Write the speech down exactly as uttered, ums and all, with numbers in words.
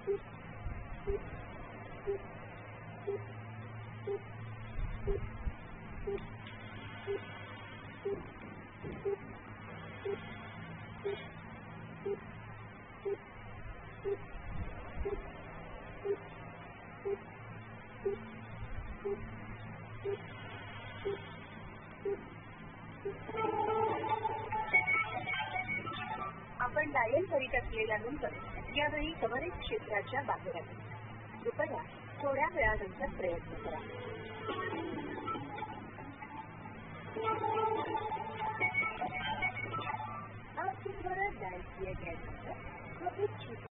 आपण डायल करीत असलेला नंबर यावेळी कव्हरेज क्षेत्राच्या बाहेर आहे. कृपया थोड्या वेळानंतर प्रयत्न करा. आपके द्वारा डायल किया गया नंबर कव्हरेज